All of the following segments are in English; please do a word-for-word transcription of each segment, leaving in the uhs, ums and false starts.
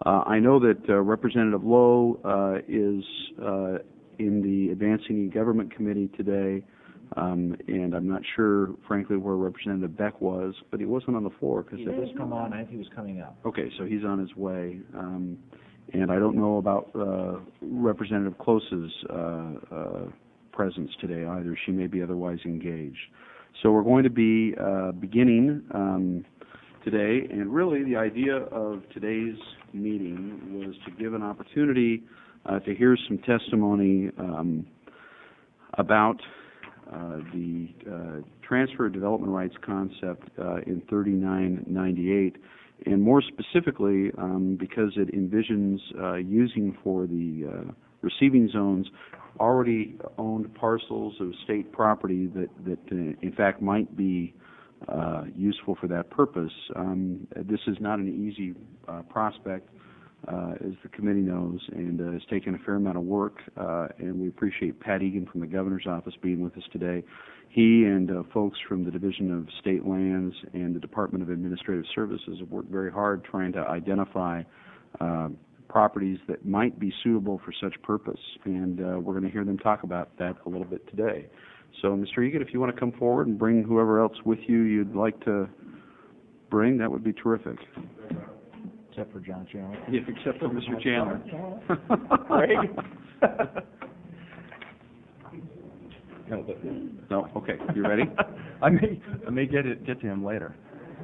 Uh, I know that uh, Representative Lowe uh, is uh, in the Advancing E-Government Committee today, um, and I'm not sure, frankly, where Representative Beck was, but he wasn't on the floor. Cause he was come on. I think he was coming up. Okay, so he's on his way. Um, and I don't know about uh, Representative Close's uh, uh, presence today either. She may be otherwise engaged. So we're going to be uh, beginning um, today, and really the idea of today's meeting was to give an opportunity uh, to hear some testimony um, about uh, the uh, transfer of development rights concept uh, in thirty-nine ninety-eight, and more specifically um, because it envisions uh, using for the uh, receiving zones already owned parcels of state property that, that uh, in fact might be uh, useful for that purpose. Um, this is not an easy uh, prospect, uh, as the committee knows, and uh, has taken a fair amount of work, uh, and we appreciate Pat Egan from the Governor's Office being with us today. He and uh, folks from the Division of State Lands and the Department of Administrative Services have worked very hard trying to identify uh, properties that might be suitable for such purpose, and uh, we're going to hear them talk about that a little bit today. So, Mister Egan, if you want to come forward and bring whoever else with you you'd like to bring, that would be terrific. Except for John Chandler. Yeah, except for Mister Chandler. Greg? No, but no, okay. You ready? I may I may get it get to him later.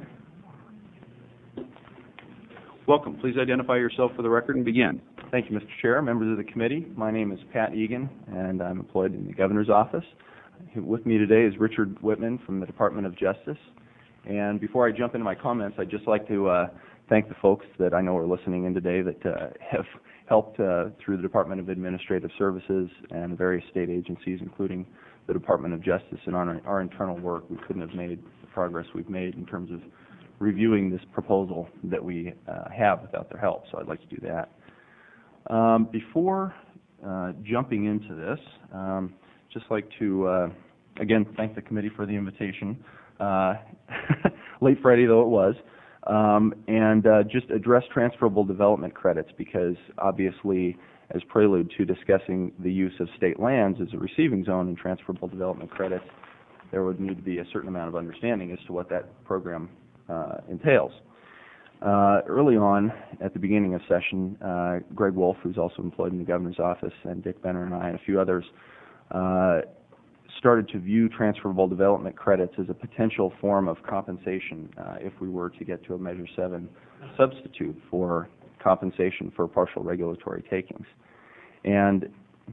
Welcome. Please identify yourself for the record and begin. Thank you, Mister Chair, members of the committee. My name is Pat Egan, and I'm employed in the Governor's Office. With me today is Richard Whitman from the Department of Justice. And before I jump into my comments, I'd just like to uh, thank the folks that I know are listening in today that uh, have helped uh, through the Department of Administrative Services and various state agencies, including the Department of Justice, and on our, our internal work. We couldn't have made the progress we've made in terms of reviewing this proposal that we uh, have without their help, so I'd like to do that. Um, before uh, jumping into this, um, just like to, uh, again, thank the committee for the invitation, uh, late Friday though it was, um, and uh, just address transferable development credits, because obviously, as prelude to discussing the use of state lands as a receiving zone and transferable development credits, there would need to be a certain amount of understanding as to what that program uh, entails. Uh, early on, at the beginning of session, uh, Greg Wolf, who's also employed in the Governor's Office, and Dick Benner and I and a few others uh, started to view transferable development credits as a potential form of compensation uh, if we were to get to a Measure seven substitute for compensation for partial regulatory takings. And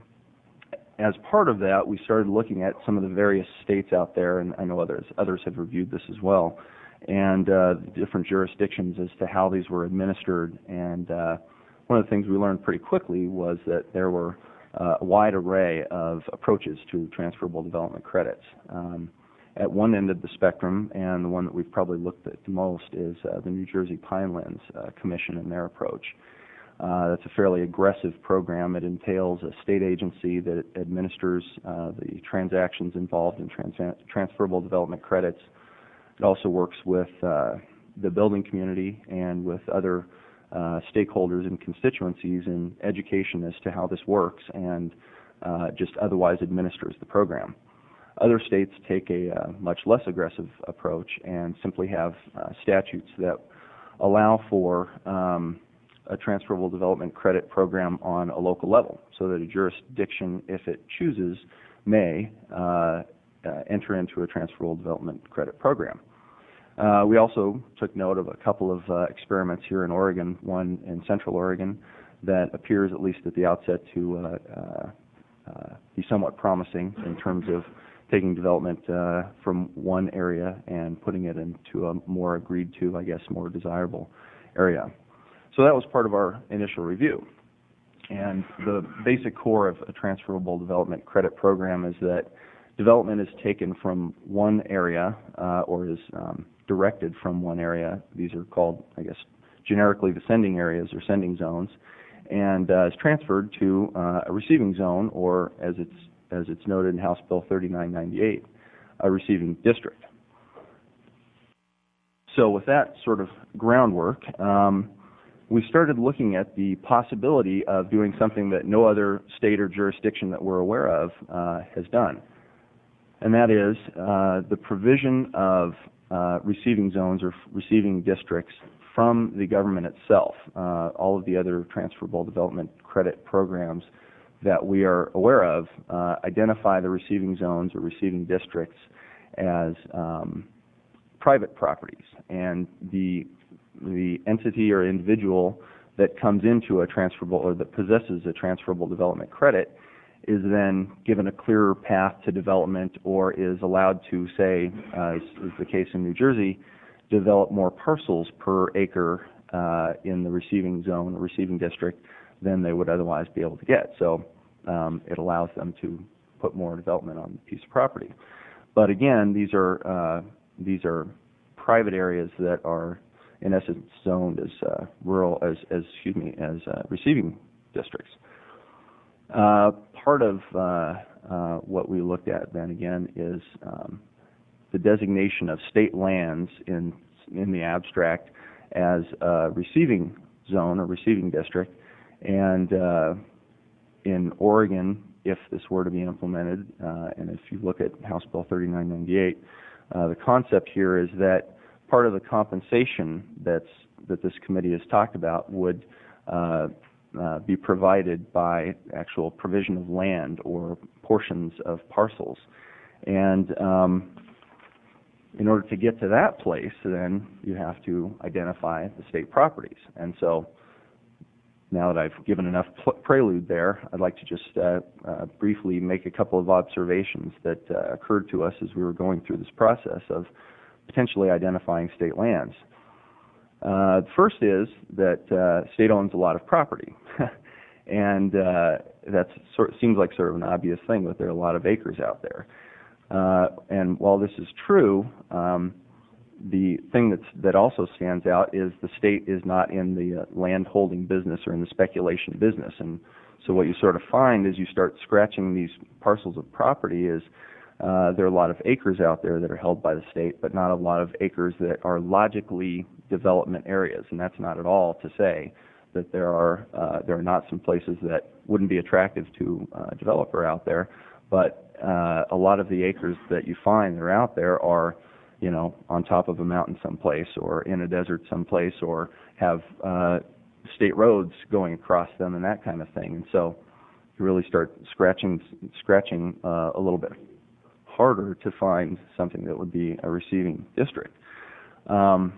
as part of that, we started looking at some of the various states out there, and I know others, others have reviewed this as well, and uh, different jurisdictions as to how these were administered. And uh, one of the things we learned pretty quickly was that there were uh, a wide array of approaches to transferable development credits. Um, at one end of the spectrum, and the one that we've probably looked at the most, is uh, the New Jersey Pinelands uh, Commission and their approach. Uh, that's a fairly aggressive program. It entails a state agency that administers uh, the transactions involved in trans transferable development credits. It also works with uh, the building community and with other uh, stakeholders and constituencies in education as to how this works, and uh, just otherwise administers the program. Other states take a uh, much less aggressive approach and simply have uh, statutes that allow for um, a transferable development credit program on a local level, so that a jurisdiction, if it chooses, may uh, uh, enter into a transferable development credit program. Uh, we also took note of a couple of uh, experiments here in Oregon, one in Central Oregon, that appears, at least at the outset, to uh, uh, uh, be somewhat promising in terms of taking development uh, from one area and putting it into a more agreed to, I guess, more desirable area. So that was part of our initial review. And the basic core of a transferable development credit program is that development is taken from one area uh, or is um, directed from one area. These are called, I guess, generically the sending areas or sending zones, and uh, is transferred to uh, a receiving zone, or as it's as it's noted in House Bill thirty-nine ninety-eight, a receiving district. So with that sort of groundwork, um, we started looking at the possibility of doing something that no other state or jurisdiction that we're aware of uh, has done. And that is uh, the provision of uh, receiving zones or receiving districts from the government itself. Uh, all of the other transferable development credit programs that we are aware of uh, identify the receiving zones or receiving districts as um, private properties, and the the entity or individual that comes into a transferable or that possesses a transferable development credit is then given a clearer path to development, or is allowed to, say, uh, as is the case in New Jersey, develop more parcels per acre uh, in the receiving zone or receiving district than they would otherwise be able to get. So um, it allows them to put more development on the piece of property. But again, these are uh, these are private areas that are in essence zoned as uh, rural, as, as excuse me, as uh, receiving districts. Uh, part of uh, uh, what we looked at then again is um, the designation of state lands in in the abstract as a receiving zone or receiving district, and uh, in Oregon, if this were to be implemented, uh, and if you look at House Bill thirty-nine ninety-eight, uh, the concept here is that part of the compensation that's that this committee has talked about would uh, uh, be provided by actual provision of land or portions of parcels. And um, in order to get to that place, then you have to identify the state properties. And so now that I've given enough prelude there, I'd like to just uh, uh, briefly make a couple of observations that uh, occurred to us as we were going through this process of potentially identifying state lands. Uh, the first is that uh, state owns a lot of property, and uh, that sort seems like sort of an obvious thing, but there are a lot of acres out there. Uh, and while this is true, um, the thing that's, that also stands out is the state is not in the uh, land holding business or in the speculation business. And so what you sort of find as you start scratching these parcels of property is uh, there are a lot of acres out there that are held by the state, but not a lot of acres that are logically development areas. And that's not at all to say that there are uh, there are not some places that wouldn't be attractive to a developer out there, but uh, a lot of the acres that you find that are out there are, you know, on top of a mountain someplace or in a desert someplace, or have uh, state roads going across them and that kind of thing. And so you really start scratching scratching uh, a little bit harder to find something that would be a receiving district. Um,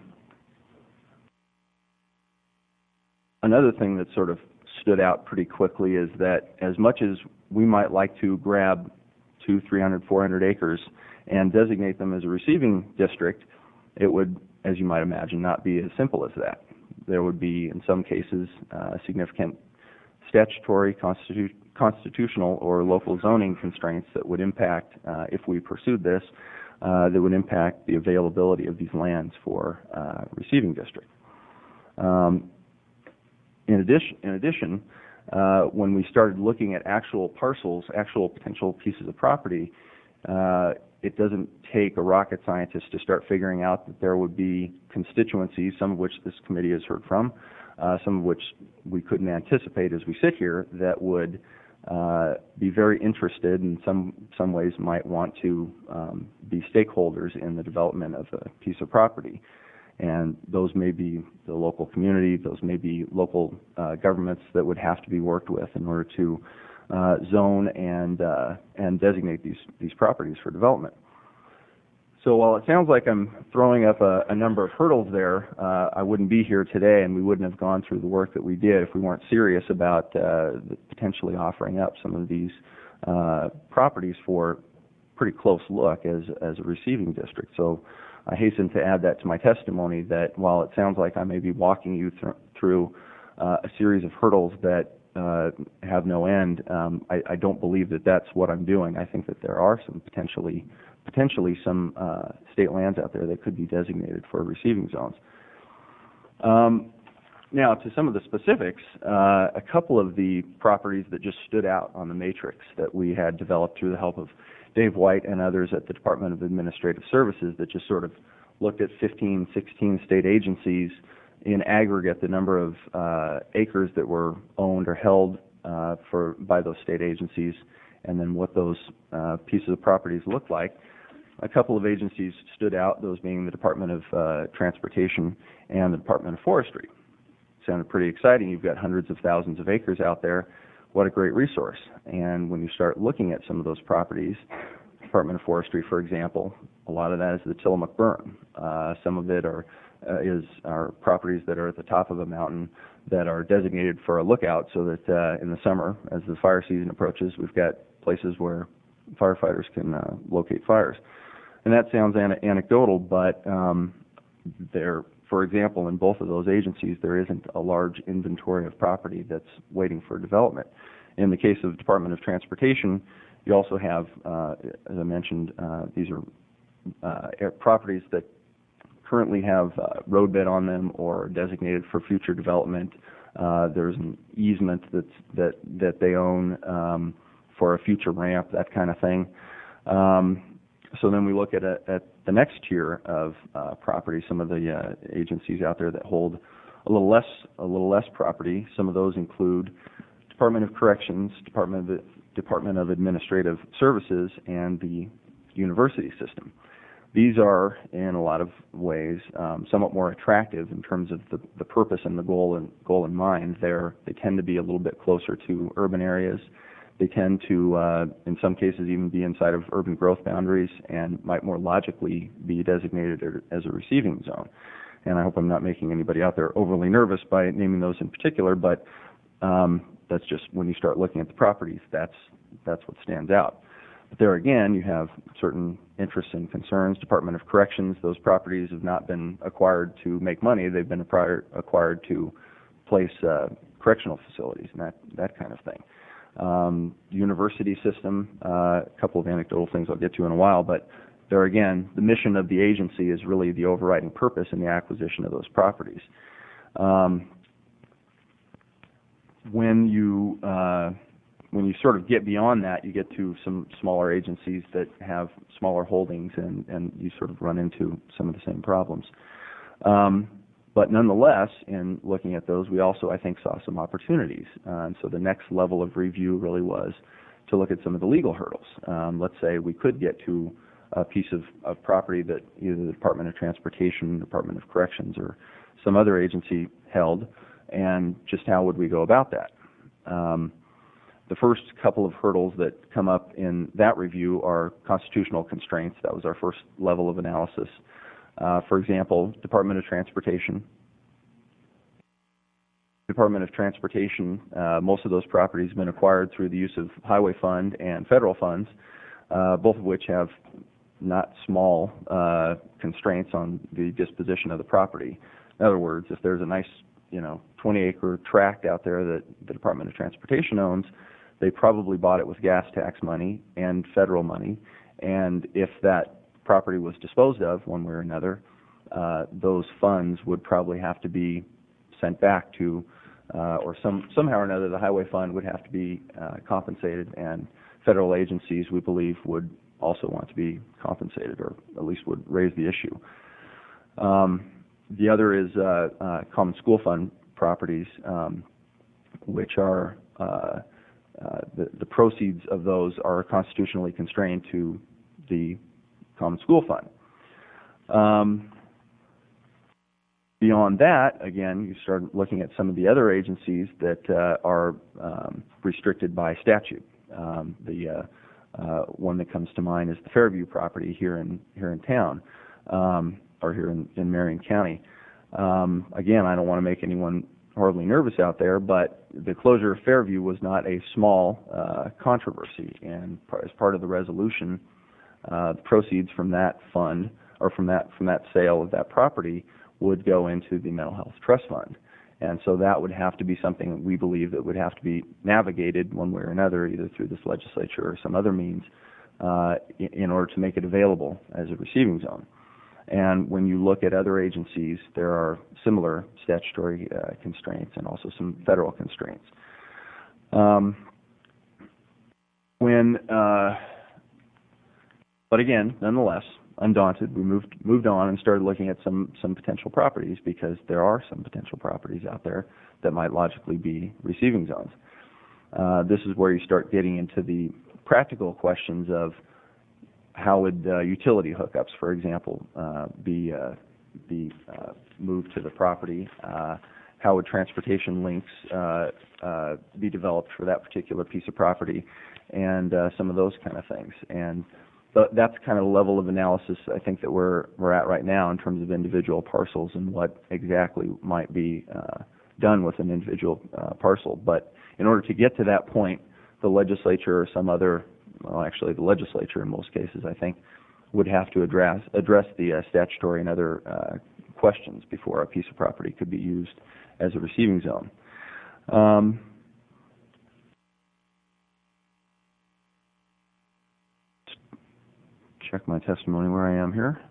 another thing that sort of stood out pretty quickly is that as much as we might like to grab two, three hundred, four hundred acres and designate them as a receiving district, it would, as you might imagine, not be as simple as that. There would be, in some cases, uh, significant statutory, constitu constitutional, or local zoning constraints that would impact, uh, if we pursued this, uh, that would impact the availability of these lands for uh, receiving district. Um, in addition, in addition uh, when we started looking at actual parcels, actual potential pieces of property, uh, it doesn't take a rocket scientist to start figuring out that there would be constituencies, some of which this committee has heard from, uh, some of which we couldn't anticipate as we sit here, that would uh, be very interested, and some some ways might want to um, be stakeholders in the development of a piece of property. And those may be the local community, those may be local uh, governments that would have to be worked with in order to uh, zone and uh, and designate these these properties for development. So while it sounds like I'm throwing up a, a number of hurdles there, uh, I wouldn't be here today, and we wouldn't have gone through the work that we did if we weren't serious about uh, potentially offering up some of these uh, properties for pretty close look as as a receiving district. So I hasten to add that to my testimony, that while it sounds like I may be walking you th through uh, a series of hurdles that uh, have no end, um, I, I don't believe that that's what I'm doing. I think that there are some potentially potentially some uh, state lands out there that could be designated for receiving zones. Um, now, to some of the specifics, uh, a couple of the properties that just stood out on the matrix that we had developed through the help of Dave White and others at the Department of Administrative Services, that just sort of looked at fifteen, sixteen state agencies in aggregate, the number of uh, acres that were owned or held uh, for by those state agencies, and then what those uh, pieces of properties look like. A couple of agencies stood out, those being the Department of uh, Transportation and the Department of Forestry. Sounded pretty exciting. You've got hundreds of thousands of acres out there. What a great resource. And when you start looking at some of those properties, Department of Forestry, for example, a lot of that is the Tillamook Burn. Uh, some of it are uh, is are properties that are at the top of a mountain that are designated for a lookout, so that uh, in the summer, as the fire season approaches, we've got places where firefighters can uh, locate fires. And that sounds an anecdotal, but um, there, for example, in both of those agencies, there isn't a large inventory of property that's waiting for development. In the case of Department of Transportation, you also have, uh, as I mentioned, uh, these are uh, properties that currently have uh, roadbed on them or designated for future development. Uh, there's an easement that's, that that they own um, for a future ramp, that kind of thing. Um, so then we look at a, at the next tier of uh, property. Some of the uh, agencies out there that hold a little less a little less property. Some of those include Department of Corrections, Department of Department of Administrative Services, and the university system. These are, in a lot of ways, um, somewhat more attractive in terms of the, the purpose and the goal and goal in mind. They're, they tend to be a little bit closer to urban areas. They tend to, uh, in some cases, even be inside of urban growth boundaries and might more logically be designated as a receiving zone. And I hope I'm not making anybody out there overly nervous by naming those in particular, but um, that's just when you start looking at the properties, that's that's what stands out. But there again, you have certain interests and concerns. Department of Corrections, those properties have not been acquired to make money. They've been acquired, acquired to place uh, correctional facilities and that, that kind of thing. Um, university system, uh, a couple of anecdotal things I'll get to in a while, but there again, the mission of the agency is really the overriding purpose in the acquisition of those properties. Um, when you uh, when you sort of get beyond that, you get to some smaller agencies that have smaller holdings, and, and you sort of run into some of the same problems. Um, but nonetheless, in looking at those, we also, I think, saw some opportunities. Uh, and so the next level of review really was to look at some of the legal hurdles. Um, let's say we could get to a piece of, of property that either the Department of Transportation, Department of Corrections, or some other agency held, and just how would we go about that? Um, the first couple of hurdles that come up in that review are constitutional constraints. That was our first level of analysis. Uh, for example, Department of Transportation. Department of Transportation, uh, most of those properties have been acquired through the use of highway fund and federal funds, uh, both of which have not small uh, constraints on the disposition of the property. In other words, if there's a nice, you know, twenty acre tract out there that the Department of Transportation owns, they probably bought it with gas tax money and federal money, and if that property was disposed of one way or another, uh, those funds would probably have to be sent back to, uh, or some somehow or another, the highway fund would have to be uh, compensated, and federal agencies, we believe, would also want to be compensated, or at least would raise the issue. Um, the other is uh, uh, common school fund properties, um, which are uh, uh, the, the proceeds of those are constitutionally constrained to the common school fund. Um, beyond that, again, you start looking at some of the other agencies that uh, are um, restricted by statute. Um, the uh, uh, one that comes to mind is the Fairview property here in here in town, um, or here in, in Marion County. Um, again, I don't want to make anyone horribly nervous out there, but the closure of Fairview was not a small uh, controversy, and as part of the resolution, uh, the proceeds from that fund, or from that from that sale of that property, would go into the Mental Health Trust Fund. And so that would have to be something that we believe that would have to be navigated one way or another, either through this legislature or some other means, uh, in, in order to make it available as a receiving zone. And when you look at other agencies, there are similar statutory uh, constraints and also some federal constraints. Um, when, uh, but again, nonetheless, undaunted, we moved moved on and started looking at some some potential properties, because there are some potential properties out there that might logically be receiving zones. Uh, this is where you start getting into the practical questions of how would uh, utility hookups, for example, uh, be uh, be uh, moved to the property. Uh, how would transportation links uh, uh, be developed for that particular piece of property, and uh, some of those kind of things. And th that's kind of the level of analysis I think that we're we're at right now in terms of individual parcels and what exactly might be uh, done with an individual uh, parcel. But in order to get to that point, the legislature or some other, well, actually the legislature in most cases, I think, would have to address address the uh, statutory and other uh, questions before a piece of property could be used as a receiving zone. Um, check my testimony where I am here.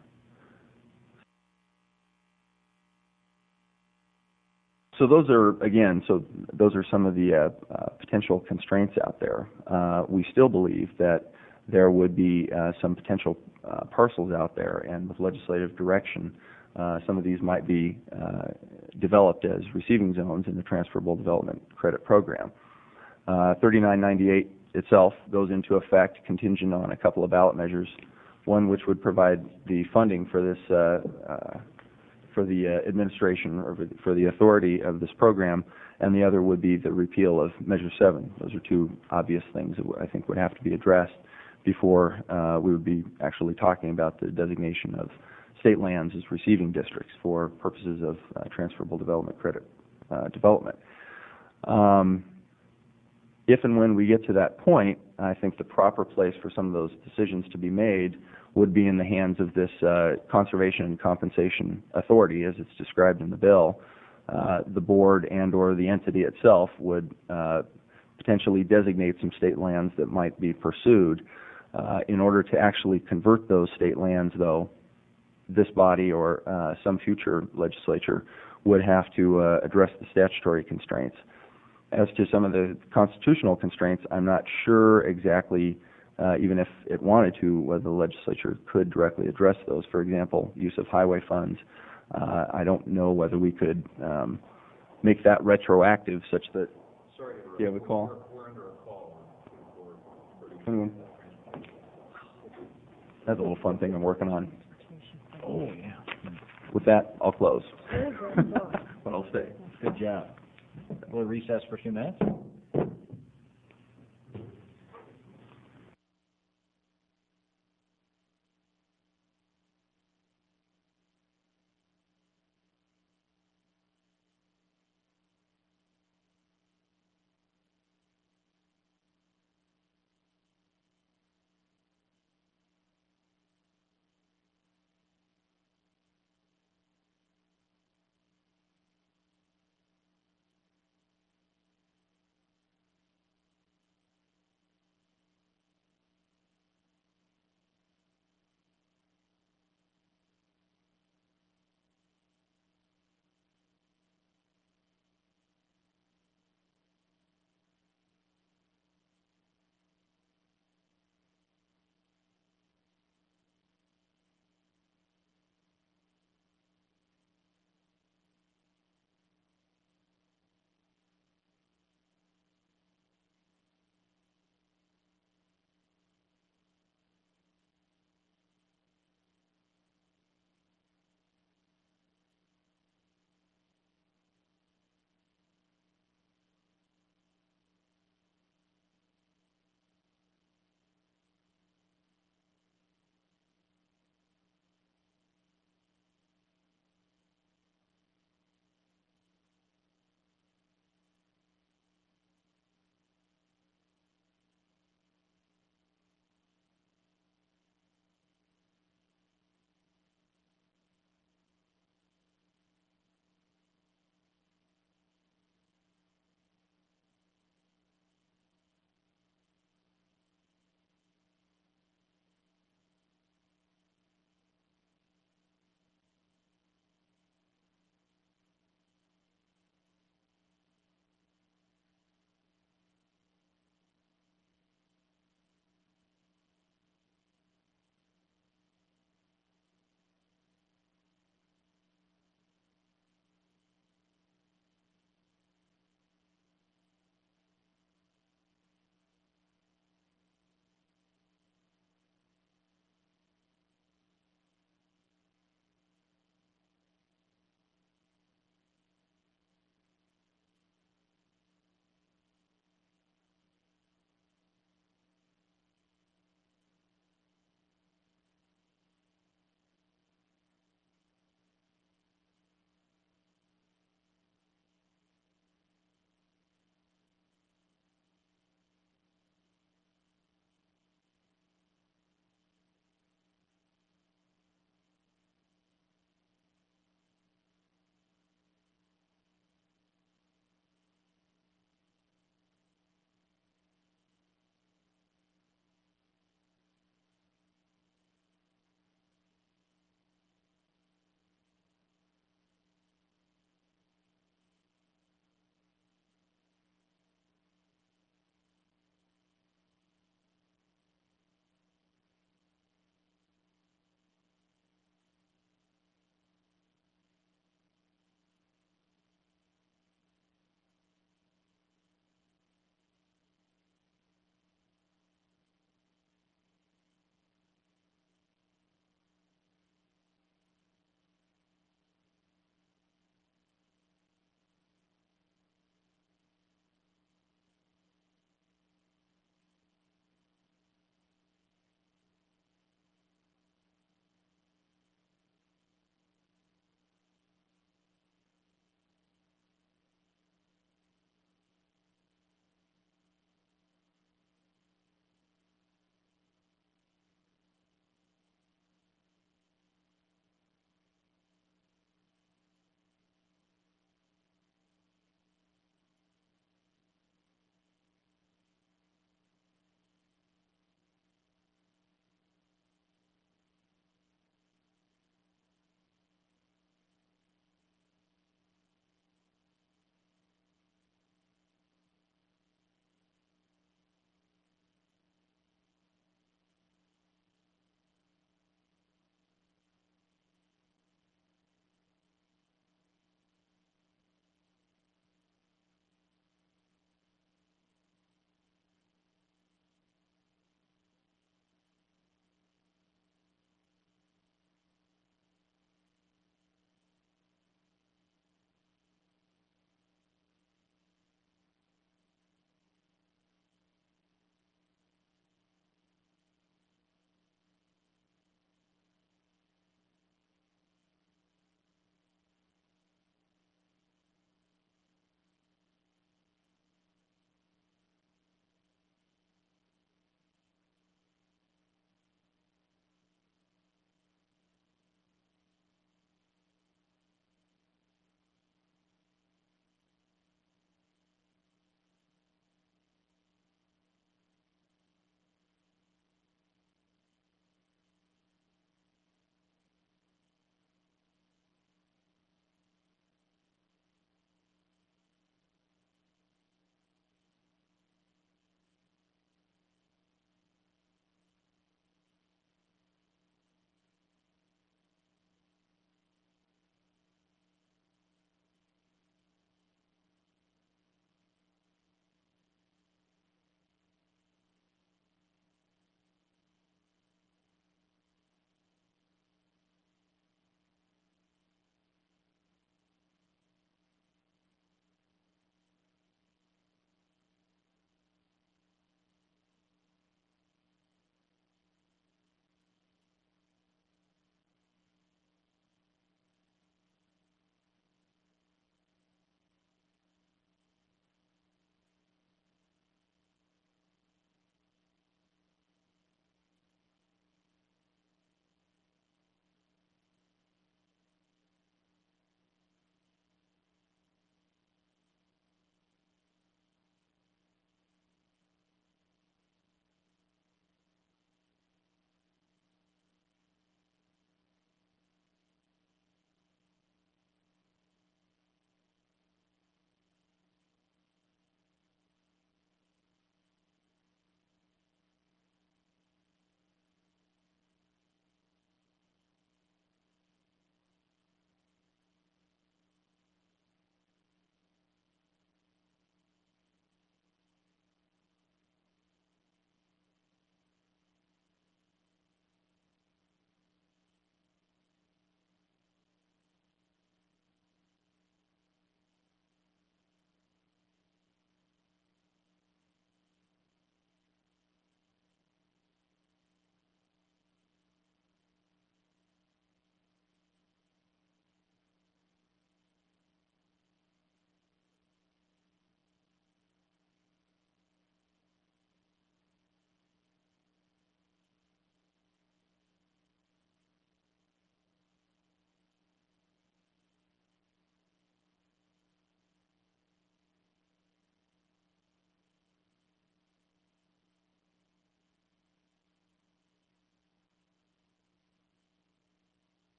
So those are, again, so those are some of the uh, uh, potential constraints out there. Uh, we still believe that there would be uh, some potential uh, parcels out there, and with legislative direction, uh, some of these might be uh, developed as receiving zones in the Transferable Development Credit Program. Uh, thirty-nine ninety-eight itself goes into effect contingent on a couple of ballot measures, one which would provide the funding for this uh, uh, for the uh, administration or for the authority of this program, and the other would be the repeal of Measure seven. Those are two obvious things that I think would have to be addressed before uh, we would be actually talking about the designation of state lands as receiving districts for purposes of uh, transferable development credit uh, development. Um, if and when we get to that point, I think the proper place for some of those decisions to be made would be in the hands of this uh, Conservation and Compensation Authority, as it's described in the bill. Uh, the board and or the entity itself would uh, potentially designate some state lands that might be pursued. Uh, in order to actually convert those state lands, though, this body or uh, some future legislature would have to uh, address the statutory constraints. As to some of the constitutional constraints, I'm not sure exactly, uh, even if it wanted to, whether the legislature could directly address those. For example, use of highway funds. Uh, I don't know whether we could um, make that retroactive such that... Sorry, do you have a call? We're, we're under a call. Anyone? That's a little fun thing I'm working on. Oh, yeah. With that, I'll close. But I'll stay. Good job. We'll recess for a few minutes.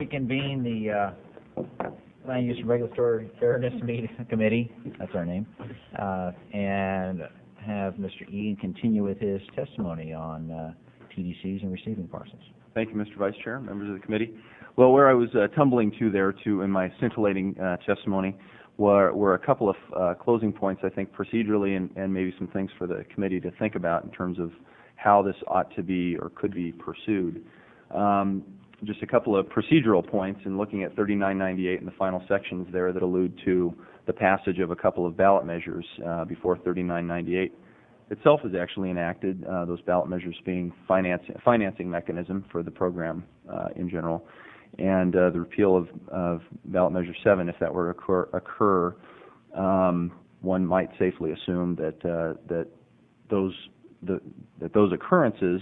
reconvene the uh, Land Use and Regulatory Fairness Meeting Committee, that's our name, uh, and have Mister Egan continue with his testimony on uh, T D Cs and receiving parcels. Thank you, Mister Vice Chair, members of the committee. Well, where I was uh, tumbling to there to in my scintillating uh, testimony were, were a couple of uh, closing points, I think, procedurally, and, and maybe some things for the committee to think about in terms of how this ought to be or could be pursued. Um, just a couple of procedural points in looking at thirty-nine ninety-eight and the final sections there that allude to the passage of a couple of ballot measures uh, before thirty-nine ninety-eight itself is actually enacted, uh, those ballot measures being finance, financing mechanism for the program uh, in general, and uh, the repeal of, of ballot measure seven, if that were to occur, occur um, one might safely assume that uh, that those the, that those occurrences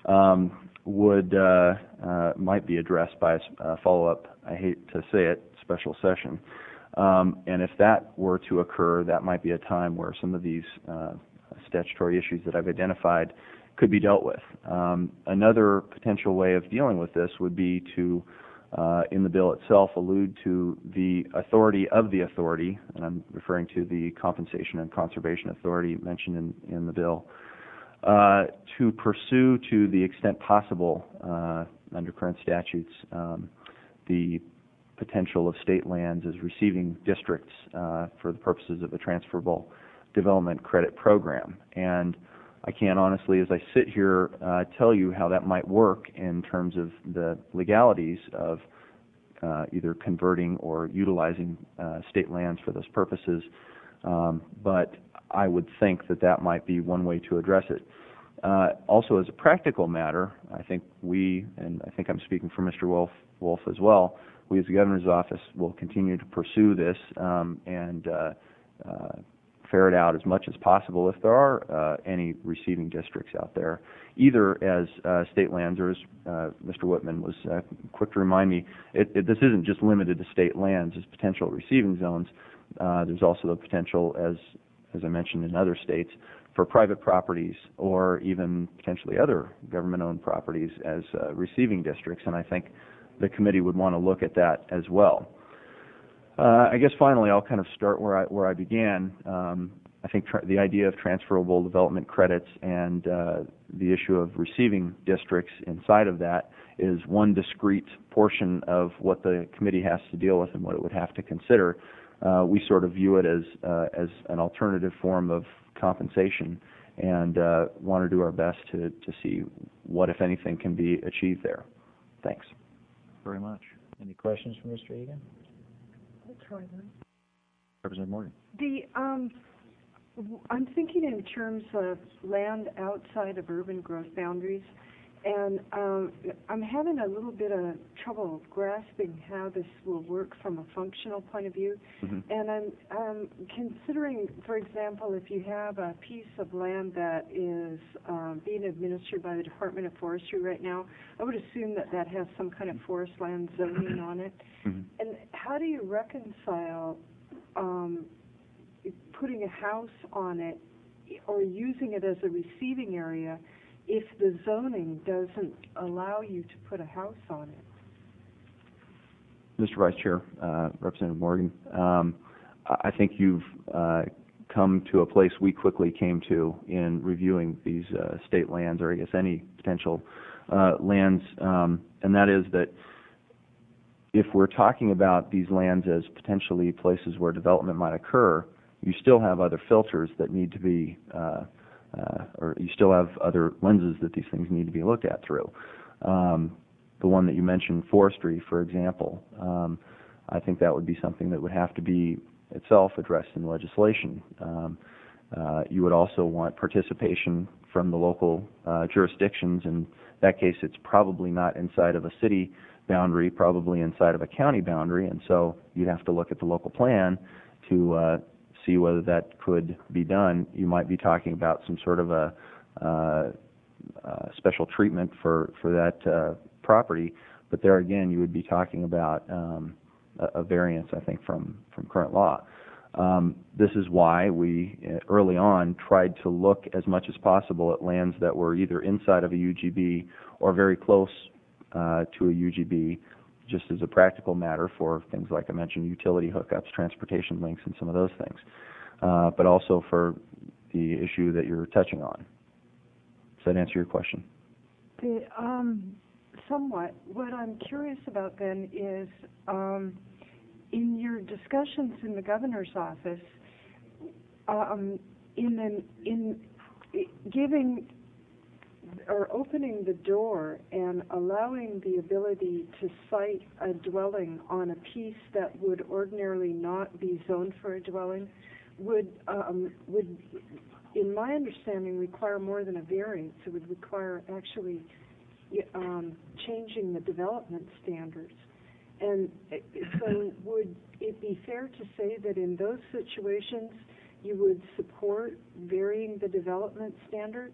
um, would uh, uh, might be addressed by a uh, follow-up, I hate to say it, special session. Um, and if that were to occur, that might be a time where some of these uh, statutory issues that I've identified could be dealt with. Um, another potential way of dealing with this would be to, uh, in the bill itself, allude to the authority of the authority, and I'm referring to the Compensation and Conservation Authority mentioned in, in the bill, uh, to pursue to the extent possible uh, under current statutes um, the potential of state lands as receiving districts uh, for the purposes of a transferable development credit program. And I can't honestly, as I sit here, uh, tell you how that might work in terms of the legalities of uh, either converting or utilizing uh, state lands for those purposes, um, but I would think that that might be one way to address it. Uh, also, as a practical matter, I think we, and I think I'm speaking for Mister Wolf, Wolf as well, we as the Governor's Office will continue to pursue this um, and uh, uh, ferret out as much as possible if there are uh, any receiving districts out there, either as uh, state lands or as uh, Mister Whitman was uh, quick to remind me, it, it, this isn't just limited to state lands as potential receiving zones. Uh, there's also the potential, as as I mentioned, in other states, for private properties or even potentially other government-owned properties as uh, receiving districts, and I think the committee would want to look at that as well. Uh, I guess finally I'll kind of start where I, where I began. Um, I think tra the idea of transferable development credits and uh, the issue of receiving districts inside of that is one discrete portion of what the committee has to deal with and what it would have to consider. Uh, we sort of view it as, uh, as an alternative form of compensation and uh, want to do our best to, to see what, if anything, can be achieved there. Thanks. Very much. Any questions for Mister Egan? I'll try them. Representative Morgan. The, um, w- I'm thinking in terms of land outside of urban growth boundaries, and um, I'm having a little bit of trouble grasping how this will work from a functional point of view. Mm-hmm. And I'm um, considering, for example, if you have a piece of land that is um, being administered by the Department of Forestry right now, I would assume that that has some kind of forest land zoning on it. Mm-hmm. And how do you reconcile um, putting a house on it or using it as a receiving area if the zoning doesn't allow you to put a house on it? Mister Vice Chair, uh, Representative Morgan, um, I think you've uh, come to a place we quickly came to in reviewing these uh, state lands, or I guess any potential uh, lands, um, and that is that if we're talking about these lands as potentially places where development might occur, you still have other filters that need to be, uh, uh, or you still have other lenses that these things need to be looked at through. Um, the one that you mentioned, forestry, for example, um, I think that would be something that would have to be itself addressed in legislation. Um, uh, you would also want participation from the local uh, jurisdictions. In that case, it's probably not inside of a city boundary, probably inside of a county boundary, and so you'd have to look at the local plan to uh, see whether that could be done. You might be talking about some sort of a uh, uh, special treatment for, for that uh, property, but there again you would be talking about um, a, a variance, I think, from, from current law. Um, this is why we uh, early on tried to look as much as possible at lands that were either inside of a U G B or very close uh, to a U G B, just as a practical matter for things like I mentioned, utility hookups, transportation links, and some of those things, uh, but also for the issue that you're touching on. Does that answer your question? The, um, somewhat. What I'm curious about then is, um, in your discussions in the governor's office, um, in an, in giving or opening the door and allowing the ability to site a dwelling on a piece that would ordinarily not be zoned for a dwelling would, um, would, in my understanding, require more than a variance. It would require actually um, changing the development standards. And so would it be fair to say that in those situations you would support varying the development standards?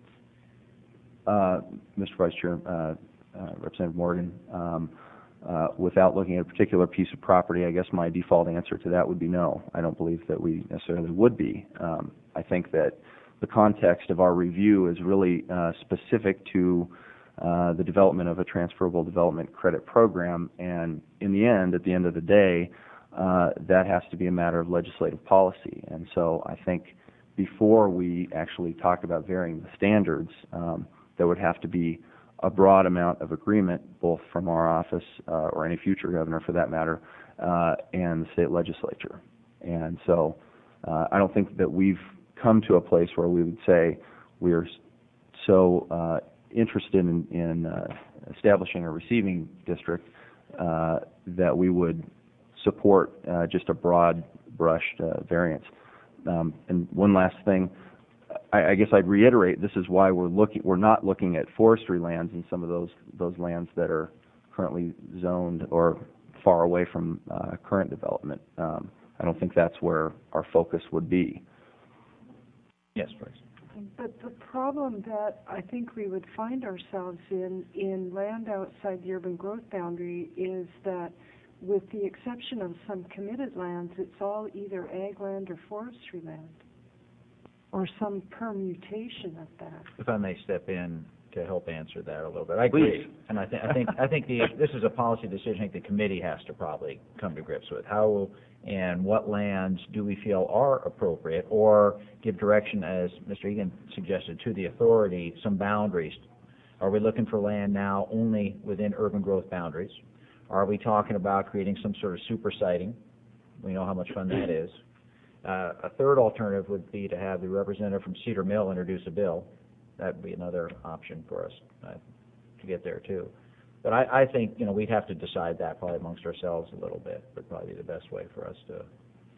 Uh, Mister Vice Chair, uh, uh, Representative Morgan, um, uh, without looking at a particular piece of property, I guess my default answer to that would be no. I don't believe that we necessarily would be. Um, I think that the context of our review is really uh, specific to uh, the development of a transferable development credit program, and in the end, at the end of the day, uh, that has to be a matter of legislative policy. And so I think before we actually talk about varying the standards, um, there would have to be a broad amount of agreement, both from our office uh, or any future governor for that matter, uh, and the state legislature. And so uh, I don't think that we've come to a place where we would say we're so uh, interested in, in uh, establishing a receiving district uh, that we would support uh, just a broad-brushed uh, variance. Um, and one last thing, I, I guess I'd reiterate, this is why we're looking, we're not looking at forestry lands and some of those those lands that are currently zoned or far away from uh, current development. Um, I don't think that's where our focus would be. Yes, please. But the problem that I think we would find ourselves in, in land outside the urban growth boundary is that with the exception of some committed lands, it's all either ag land or forestry land, or some permutation of that. If I may step in to help answer that a little bit. I agree. Please. And I think I think I think the this is a policy decision I think the committee has to probably come to grips with. How and what lands do we feel are appropriate, or give direction, as Mister Egan suggested, to the authority, some boundaries. Are we looking for land now only within urban growth boundaries? Are we talking about creating some sort of super siting? We know how much fun that is. Uh, a third alternative would be to have the representative from Cedar Mill introduce a bill. That would be another option for us uh, to get there too. But I, I think, you know, we'd have to decide that probably amongst ourselves a little bit, would probably be the best way for us to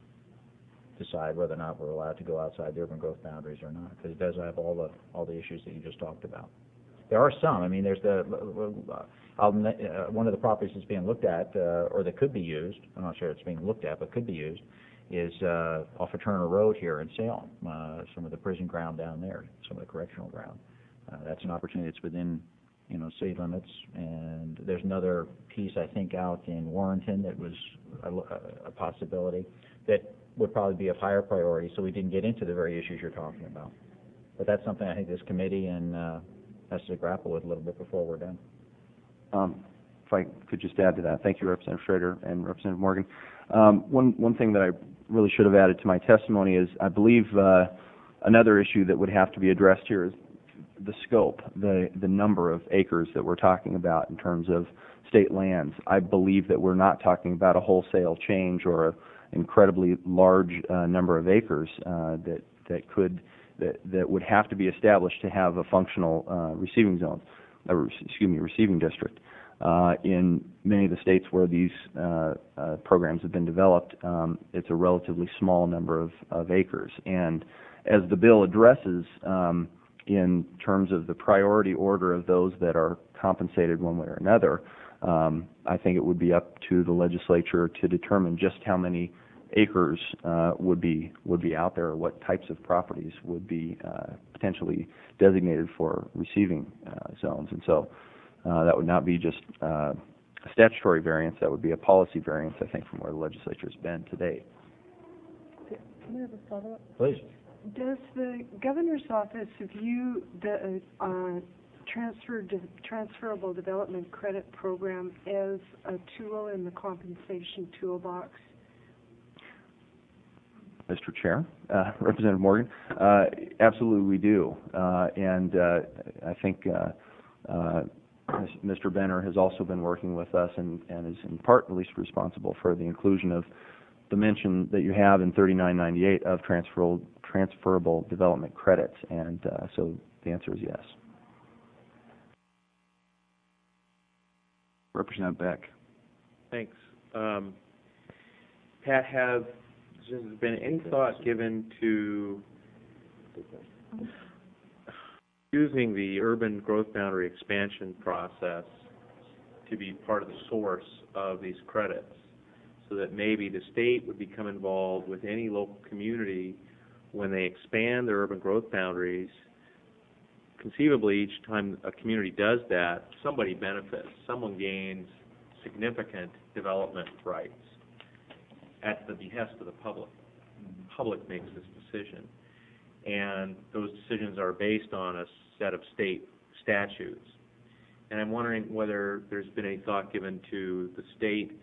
decide whether or not we're allowed to go outside the urban growth boundaries or not, because it does have all the all the issues that you just talked about. There are some. I mean, there's the uh, I'll, uh, one of the properties that's being looked at, uh, or that could be used. I'm not sure it's being looked at, but could be used, is uh, off of Turner Road here in Salem. Uh, some of the prison ground down there, some of the correctional ground. Uh, that's an opportunity that's within, you know, city limits. And there's another piece I think out in Warrenton that was a, a possibility that would probably be of higher priority. So we didn't get into the very issues you're talking about. But that's something I think this committee and uh, has to grapple with a little bit before we're done. Um, if I could just add to that, thank you, Representative Schrader and Representative Morgan. Um, one one thing that I really should have added to my testimony is I believe uh, another issue that would have to be addressed here is the scope, the the number of acres that we're talking about in terms of state lands. I believe that we're not talking about a wholesale change or an incredibly large uh, number of acres uh, that that could that that would have to be established to have a functional uh, receiving zone, or excuse me, receiving district. Uh, in many of the states where these uh, uh, programs have been developed, um, it's a relatively small number of, of acres. And as the bill addresses, um, in terms of the priority order of those that are compensated one way or another, um, I think it would be up to the legislature to determine just how many acres uh, would be would be out there, or what types of properties would be uh, potentially designated for receiving uh, zones. And so uh, that would not be just uh, a statutory variance, that would be a policy variance, I think, from where the legislature has been to date. Can I have a follow-up? Please. Does the governor's office view the uh, transfer de- transferable development credit program as a tool in the compensation toolbox? Mister Chair, uh, Representative Morgan, uh, absolutely we do, uh, and uh, I think uh, uh, Mister Benner has also been working with us and, and is in part at least responsible for the inclusion of the mention that you have in thirty-nine ninety-eight of transferable, transferable development credits, and uh, so the answer is yes. Representative Beck. Thanks. Um, Pat, have has there been any thought given to using the urban growth boundary expansion process to be part of the source of these credits, so that maybe the state would become involved with any local community when they expand their urban growth boundaries? Conceivably, each time a community does that, somebody benefits. Someone gains significant development rights at the behest of the public. The public makes this decision, and those decisions are based on a set of state statutes. And I'm wondering whether there's been any thought given to the state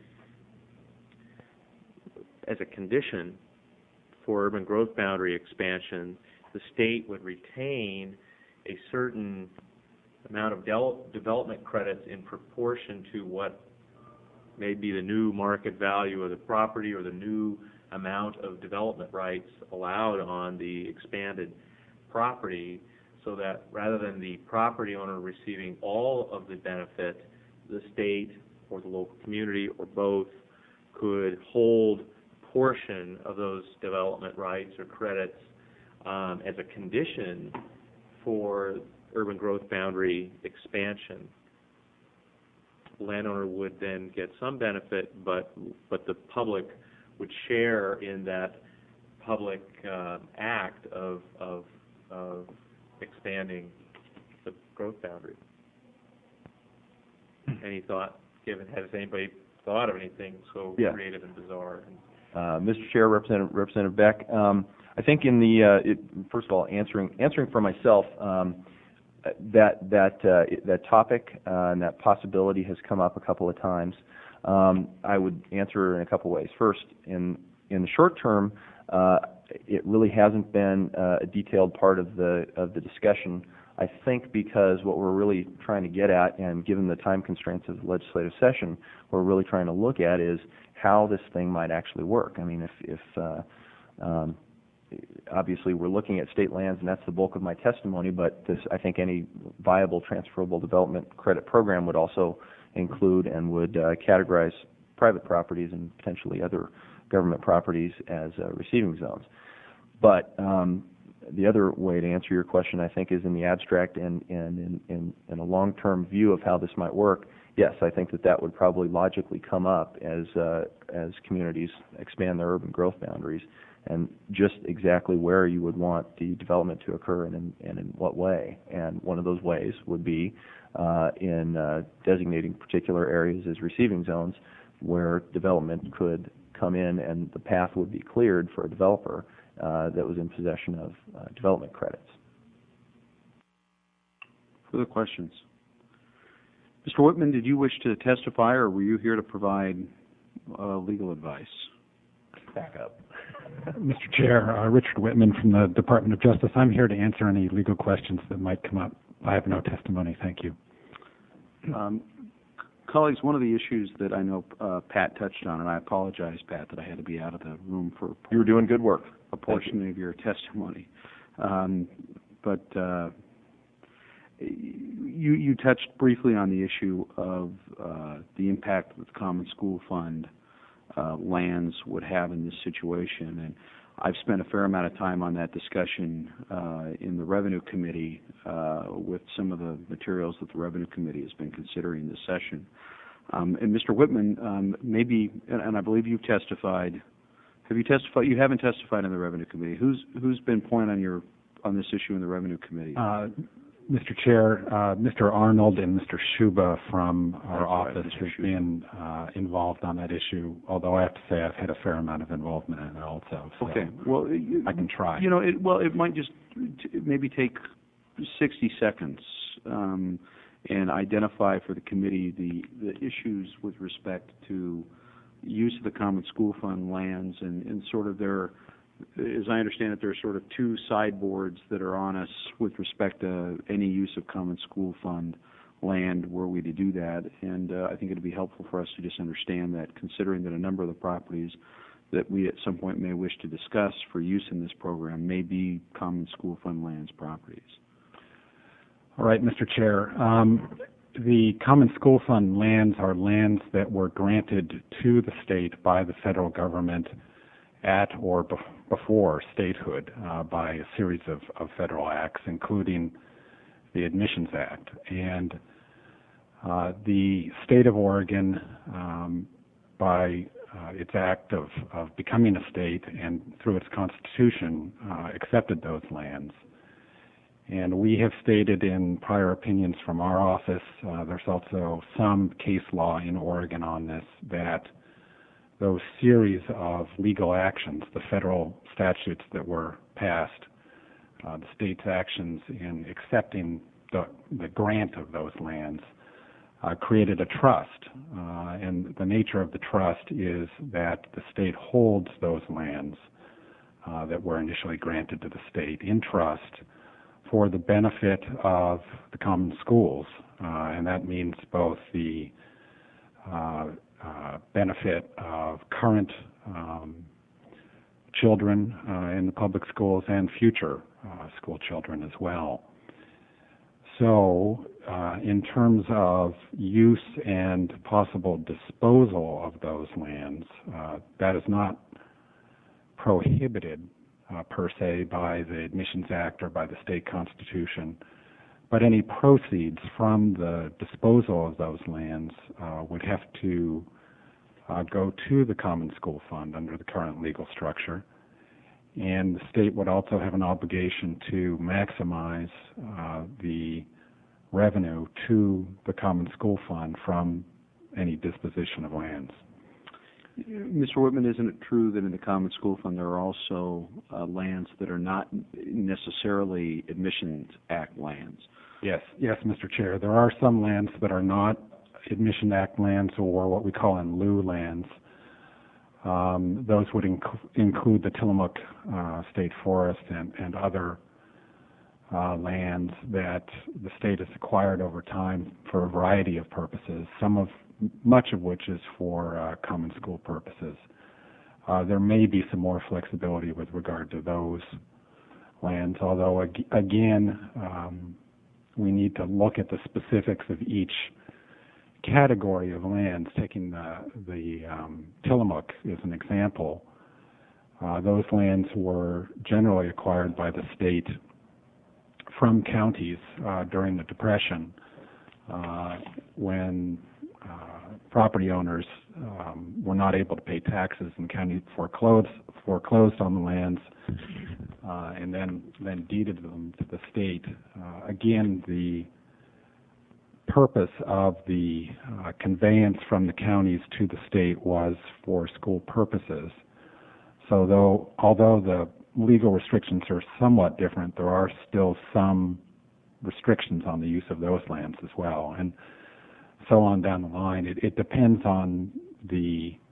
as a condition for urban growth boundary expansion, the state would retain a certain amount of del development credits in proportion to what may be the new market value of the property or the new amount of development rights allowed on the expanded property, so that rather than the property owner receiving all of the benefit, the state or the local community or both could hold a portion of those development rights or credits um, as a condition for urban growth boundary expansion. The landowner would then get some benefit, but but the public would share in that public uh, act of, of of expanding the growth boundary. Any thought given? Has anybody thought of anything so Yeah. creative and bizarre? Uh, Mister Chair, Representative, Representative Beck, um, I think in the uh, it, first of all, answering answering for myself, um, that that uh, that topic uh, and that possibility has come up a couple of times. Um, I would answer in a couple of ways. First, in in the short term, uh, it really hasn't been uh, a detailed part of the of the discussion. I think because what we're really trying to get at, and given the time constraints of the legislative session, what we're really trying to look at is how this thing might actually work. I mean, if, if uh, um, obviously we're looking at state lands, and that's the bulk of my testimony, but this, I think any viable transferable development credit program would also include and would uh, categorize private properties and potentially other government properties as uh, receiving zones. But um, the other way to answer your question, I think, is in the abstract and, and in, in, in a long-term view of how this might work. Yes, I think that that would probably logically come up as uh, as communities expand their urban growth boundaries, and just exactly where you would want the development to occur and in, and in what way. And one of those ways would be uh, in uh, designating particular areas as receiving zones where development could come in and the path would be cleared for a developer uh, that was in possession of uh, development credits. Further questions? Mister Whitman, did you wish to testify, or were you here to provide uh, legal advice? Back up. Mister Chair, uh, Richard Whitman from the Department of Justice. I'm here to answer any legal questions that might come up. I have no testimony. Thank you. Um, colleagues, one of the issues that I know uh, Pat touched on, and I apologize, Pat, that I had to be out of the room for You were doing good work. a portion of your testimony. Um, but uh, you, you touched briefly on the issue of uh, the impact that the Common School Fund uh, lands would have in this situation. And I've spent a fair amount of time on that discussion uh, in the Revenue Committee uh, with some of the materials that the Revenue Committee has been considering this session. Um, and Mister Whitman, um, maybe, and, and I believe you've testified. Have you testified? You haven't testified in the Revenue Committee. Who's who's been point on your on this issue in the Revenue Committee? Uh, Mister Chair, uh, Mister Arnold and Mister Schuba from our That's right, office Mister have Schuba. been uh, involved on that issue, although I have to say I've had a fair amount of involvement in it also. So Okay. Well, you, I can try. You know, it, well, it might just t- maybe take sixty seconds um, and identify for the committee the, the issues with respect to use of the Common School Fund lands and, and sort of their, as I understand it, there are sort of two sideboards that are on us with respect to any use of Common School Fund land were we to do that. And uh, I think it would be helpful for us to just understand that, considering that a number of the properties that we at some point may wish to discuss for use in this program may be Common School Fund lands properties. All right, Mister Chair. Um, the Common School Fund lands are lands that were granted to the state by the federal government at or be- before statehood uh, by a series of, of federal acts, including the Admissions Act. And uh, the state of Oregon, um, by uh, its act of, of becoming a state and through its constitution, uh, accepted those lands. And we have stated in prior opinions from our office, uh, there's also some case law in Oregon on this, that those series of legal actions, the federal statutes that were passed, uh, the state's actions in accepting the, the grant of those lands, uh, created a trust. Uh, and the nature of the trust is that the state holds those lands uh, that were initially granted to the state in trust for the benefit of the common schools, uh, and that means both the uh, uh, benefit of current um, children uh, in the public schools and future uh, school children as well. So, uh, in terms of use and possible disposal of those lands, uh, that is not prohibited Uh, per se by the Admissions Act or by the state constitution, but any proceeds from the disposal of those lands uh, would have to uh, go to the Common School Fund under the current legal structure, and the state would also have an obligation to maximize uh, the revenue to the Common School Fund from any disposition of lands. Mister Whitman, isn't it true that in the Common School Fund there are also uh, lands that are not necessarily Admissions Act lands? Yes, yes, Mister Chair. There are some lands that are not Admission Act lands or what we call in lieu lands. Um, those would inc- include the Tillamook uh, State Forest and, and other uh, lands that the state has acquired over time for a variety of purposes, some of much of which is for uh, common school purposes. Uh, there may be some more flexibility with regard to those lands, although ag- again, um, we need to look at the specifics of each category of lands. Taking the, the um, Tillamook as an example, uh, those lands were generally acquired by the state from counties uh, during the Depression uh, when Uh, property owners um, were not able to pay taxes and county foreclosed foreclosed on the lands uh, and then then deeded them to the state. Uh, again, the purpose of the uh, conveyance from the counties to the state was for school purposes. So though although the legal restrictions are somewhat different, there are still some restrictions on the use of those lands as well. And so on down the line. It, it depends on the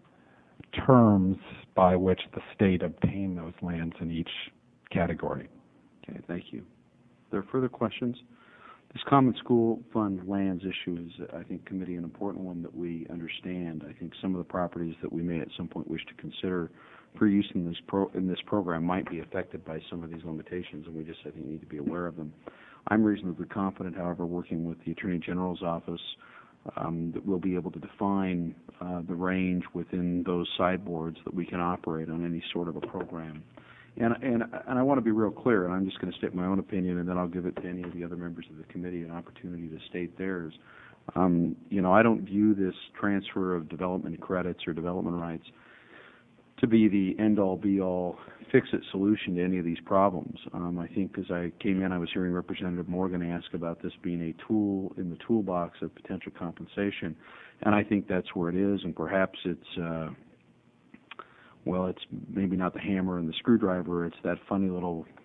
terms by which the state obtained those lands in each category. Okay, thank you. Are there further questions? This Common School Fund lands issue is, I think, committee, an important one that we understand. I think some of the properties that we may at some point wish to consider for use in this pro, in this program might be affected by some of these limitations, and we just, I think, need to be aware of them. I'm reasonably confident, however, working with the Attorney General's office, Um, that we'll be able to define uh, the range within those sideboards that we can operate on any sort of a program. And, and, and I want to be real clear, and I'm just going to state my own opinion, and then I'll give it to any of the other members of the committee an opportunity to state theirs. Um, you know, I don't view this transfer of development credits or development rights to be the end-all, be-all, fix-it solution to any of these problems. Um, I think as I came in, I was hearing Representative Morgan ask about this being a tool in the toolbox of potential compensation, and I think that's where it is, and perhaps it's, uh, well, it's maybe not the hammer and the screwdriver, it's that funny little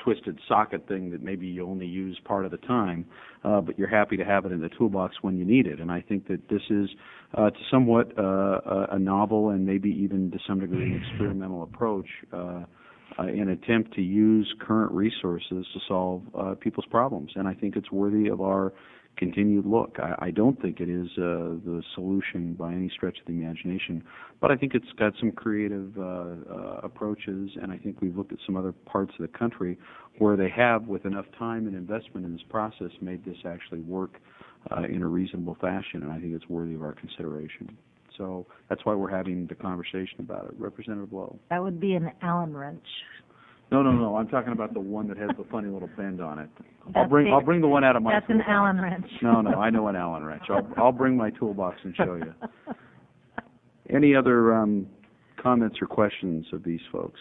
twisted socket thing that maybe you only use part of the time, uh, but you're happy to have it in the toolbox when you need it. And I think that this is uh, to somewhat uh, a novel and maybe even to some degree an experimental approach uh, uh, in an attempt to use current resources to solve uh, people's problems. And I think it's worthy of our continued look. I, I don't think it is uh, the solution by any stretch of the imagination, but I think it's got some creative uh, uh, approaches, and I think we've looked at some other parts of the country where they have, with enough time and investment in this process, made this actually work uh, in a reasonable fashion, and I think it's worthy of our consideration. So that's why we're having the conversation about it. Representative Lowe. That would be an Allen wrench. No, no, no. I'm talking about the one that has the funny little bend on it. I'll That's bring the- I'll bring the one out of my That's an toolbox. Allen wrench. No, no, I know an Allen wrench. I'll I'll bring my toolbox and show you. Any other um, comments or questions of these folks?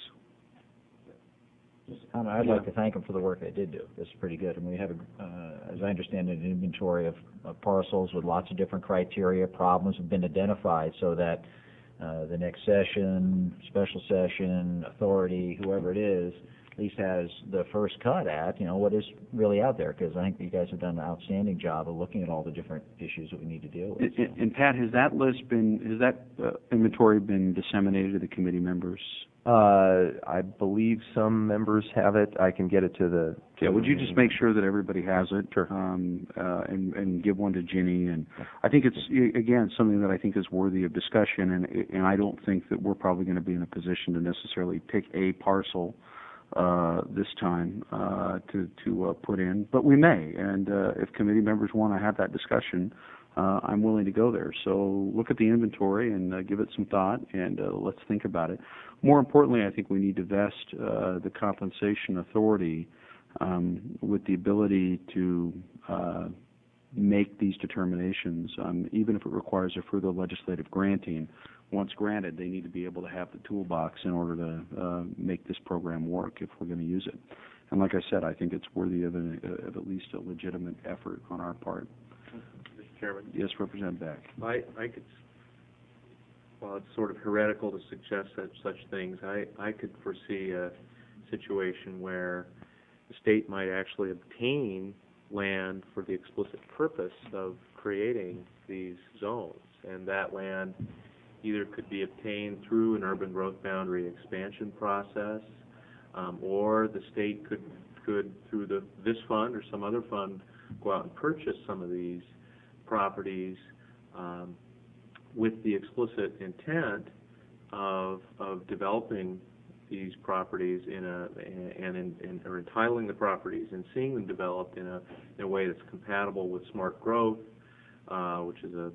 Um, I'd like to thank them for the work they did do. This is pretty good. And we have, a, uh, as I understand it, an inventory of, of parcels with lots of different criteria. Problems have been identified so that uh, the next session, special session, authority, whoever it is, at least has the first cut at, you know, what is really out there. Because I think you guys have done an outstanding job of looking at all the different issues that we need to deal with. And, and, and Pat, has that list been, has that uh, inventory been disseminated to the committee members? Uh, I believe some members have it. I can get it to the. To Yeah, would you the- just make sure that everybody has it? Sure. Um, uh, and, and give one to Ginny. And I think it's, i- again, something that I think is worthy of discussion, and, and I don't think that we're probably going to be in a position to necessarily pick a parcel uh, this time uh, to, to uh, put in, but we may. And uh, if committee members want to have that discussion, uh, I'm willing to go there. So look at the inventory and uh, give it some thought, and uh, let's think about it. More importantly, I think we need to vest uh, the compensation authority um, with the ability to uh, make these determinations, um, even if it requires a further legislative granting. Once granted, they need to be able to have the toolbox in order to uh, make this program work if we're going to use it. And like I said, I think it's worthy of, an, uh, of at least a legitimate effort on our part. Mister Chairman, Yes, Representative Beck. I, I could, while it's sort of heretical to suggest such, such things, I, I could foresee a situation where the state might actually obtain land for the explicit purpose of creating these zones, and that land either could be obtained through an urban growth boundary expansion process, um, or the state could, could through the, this fund or some other fund, go out and purchase some of these properties um, with the explicit intent of, of developing these properties in a and in, in, or entitling the properties and seeing them developed in a in a way that's compatible with smart growth, uh, which is a,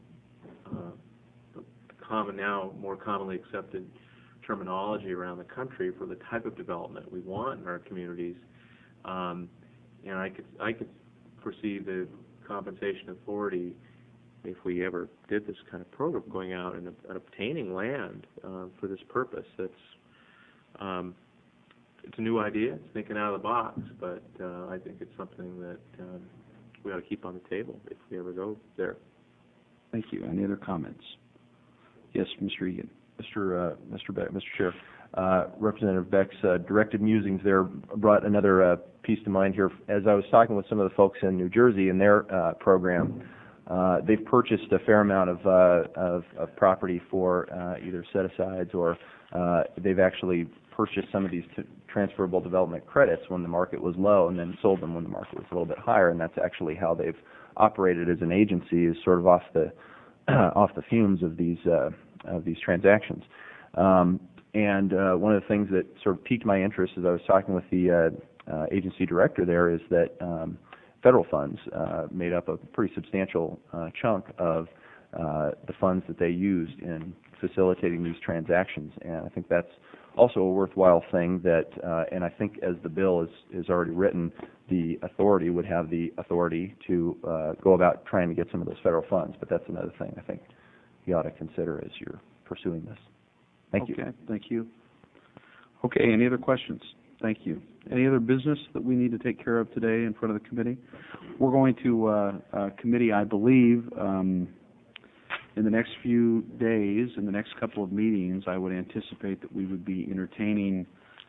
uh, a common now more commonly accepted terminology around the country for the type of development we want in our communities. Um, and I could I could foresee the compensation authority, if we ever did this kind of program, going out and, and obtaining land uh, for this purpose. That's Um, it's a new idea. It's thinking out of the box, but uh, I think it's something that um, we ought to keep on the table if we ever go there. Thank you. Any other comments? Yes, Mister Egan. Mister Uh, Mister Beck, Mister Chair, uh, Representative Beck's uh, directed musings there brought another uh, piece to mind here. As I was talking with some of the folks in New Jersey in their uh, program, uh, they've purchased a fair amount of uh, of, of property for uh, either set-asides or uh, they've actually purchased some of these t- transferable development credits when the market was low and then sold them when the market was a little bit higher, and that's actually how they've operated as an agency, is sort of off the off the fumes of these uh, of these transactions. Um, and uh, one of the things that sort of piqued my interest as I was talking with the uh, uh, agency director there is that um, federal funds uh, made up a pretty substantial uh, chunk of uh, the funds that they used in facilitating these transactions, and I think that's also a worthwhile thing that, uh, and I think as the bill is, is already written, the authority would have the authority to uh, go about trying to get some of those federal funds, but that's another thing I think you ought to consider as you're pursuing this. Thank you. Okay, thank you. Okay, any other questions? Thank you. Any other business that we need to take care of today in front of the committee? We're going to uh, uh, committee, I believe, um, in the next few days, in the next couple of meetings, I would anticipate that we would be entertaining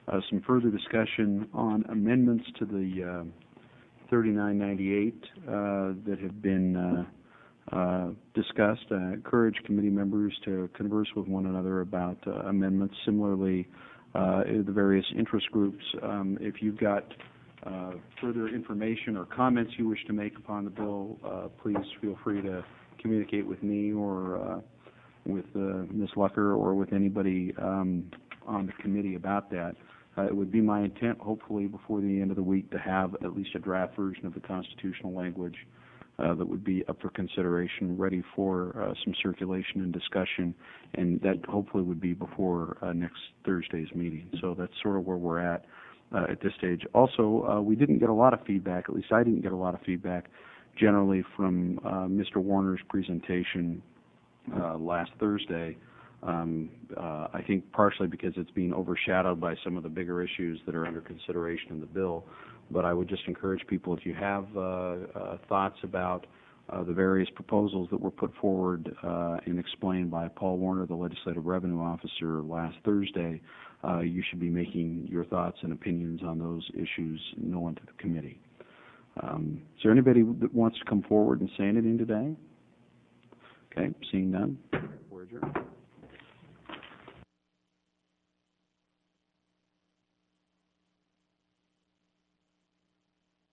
uh, some further discussion on amendments to the uh, thirty-nine ninety-eight uh, that have been uh, uh, discussed. I encourage committee members to converse with one another about uh, amendments. Similarly, uh, the various interest groups, um, if you've got uh, further information or comments you wish to make upon the bill, uh, please feel free to communicate with me or uh, with uh, Miz Lucker or with anybody um, on the committee about that. Uh, it would be my intent, hopefully, before the end of the week, to have at least a draft version of the constitutional language uh, that would be up for consideration, ready for uh, some circulation and discussion, and that hopefully would be before uh, next Thursday's meeting. So that's sort of where we're at uh, at this stage. Also, uh, we didn't get a lot of feedback, at least I didn't get a lot of feedback generally from uh, Mister Warner's presentation uh, last Thursday. Um, uh, I think partially because it's being overshadowed by some of the bigger issues that are under consideration in the bill. But I would just encourage people, if you have uh, uh, thoughts about uh, the various proposals that were put forward uh, and explained by Paul Warner, the Legislative Revenue Officer, last Thursday, uh, you should be making your thoughts and opinions on those issues known to the committee. Um, is there anybody that wants to come forward and say anything today? Okay, seeing none, we're adjourned.